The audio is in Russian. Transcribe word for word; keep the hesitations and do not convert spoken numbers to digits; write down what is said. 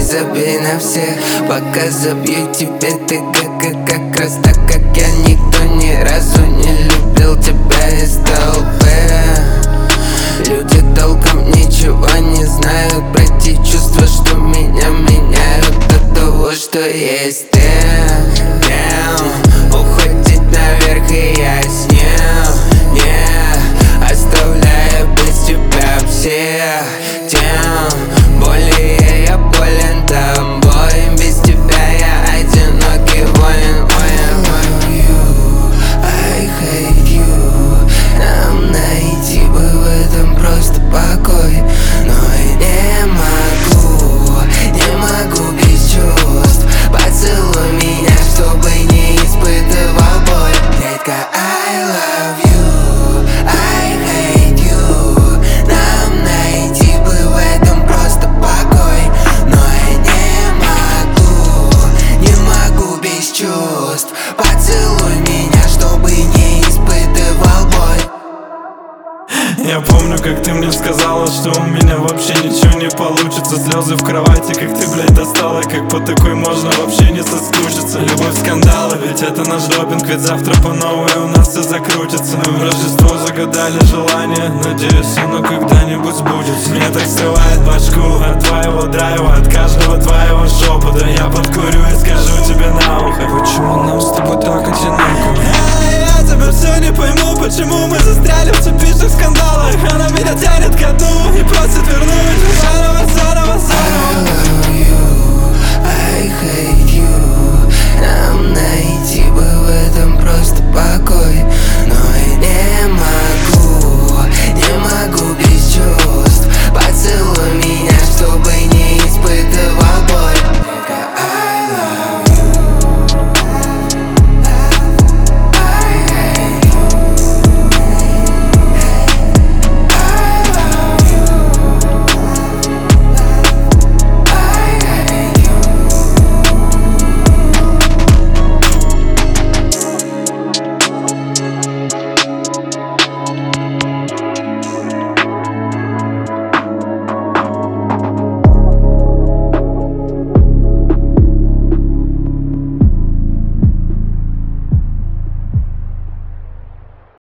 забей на всех, пока забью тебе. Ты как, как, как раз так, как я. Никто ни разу не любил тебя из толпы. Люди толком ничего не знают про те чувства, что меня меняют до того, что есть ты. Damn, уходит наверх, и я с ним, не оставляя без тебя всех. Тем более я болен тобой, без тебя я одинокий воин. I hate you. Нам найти бы в этом просто покой, но я не могу, не могу без чувств. Поцелуй меня, чтобы не испытывал боль. Детка, I love you, I hate you. Нам найти бы в этом просто покой, но я не могу, не могу без чувств. Поцелуй меня, чтобы не испытывал боль. Я помню, как ты мне сказала, что у меня вообще ничего не получится. Слезы в кровати, как ты, блядь, достала. Как по такой можно вообще не соскучиться. Любовь, скандалы, ведь это наш допинг. Ведь завтра по новой у нас все закрутится. Мы в Рождество загадали желание, надеюсь, оно когда-нибудь сбудется. Мне так срывает башку от твоего драйва, от каждого твоего шепота. Я подкурю и скажу тебе на ухо: почему нам с тобой так одиноко? Я тебя все не пойму, почему мы застряли в типичных скандалах.